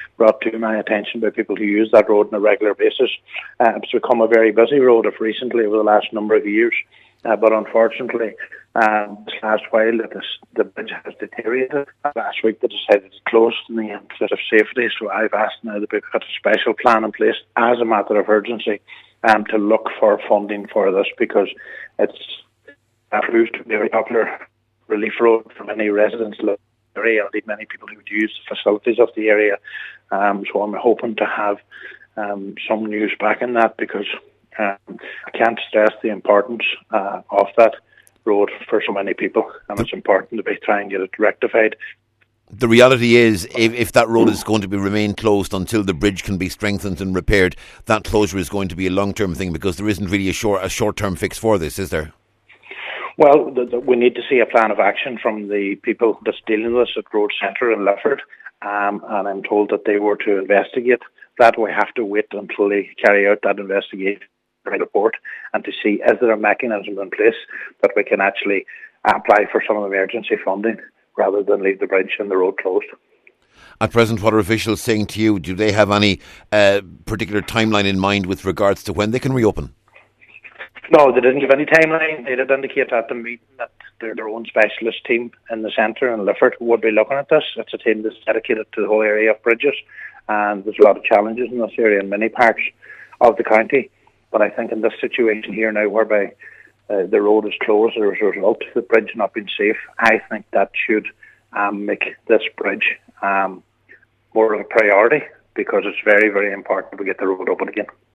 brought to my attention by people who use that road on a regular basis. It's become a very busy road of recently over the last number of years. But unfortunately, this last while, the bridge has deteriorated. Last week, they decided to close in the interest of safety. So I've asked now that we've got a special plan in place as a matter of urgency to look for funding for this, because it's proved to be a very popular relief road for many residents of the area, indeed many people who would use the facilities of the area. So I'm hoping to have some news back in that, because I can't stress the importance of that road for so many people, and it's important to be trying to get it rectified. The reality is, if that road is going to remain closed until the bridge can be strengthened and repaired, that closure is going to be a long-term thing, because there isn't really a short-term fix for this, is there? Well, we need to see a plan of action from the people that's dealing with us at Road Centre in Lifford, and I'm told that they were to investigate that. We have to wait until they carry out that investigation report and to see, is there a mechanism in place that we can actually apply for some emergency funding rather than leave the bridge and the road closed. At present, what are officials saying to you? Do they have any particular timeline in mind with regards to when they can reopen? No, they didn't give any timeline. They did indicate at the meeting that their own specialist team in the centre in Lifford would be looking at this. It's a team that's dedicated to the whole area of bridges, and there's a lot of challenges in this area in many parts of the county. But I think in this situation here now, whereby the road is closed as a result of the bridge not being safe, I think that should make this bridge more of a priority, because it's very, very important we get the road open again.